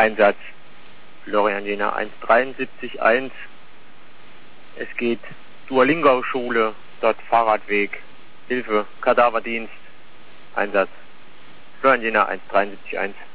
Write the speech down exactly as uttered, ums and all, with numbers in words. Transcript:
Einsatz. Florian Jena eins sieben drei eins. Es geht Duolingau-Schule, dort Fahrradweg. Hilfe, Kadaverdienst. Einsatz. Florian Jena eins sieben drei eins.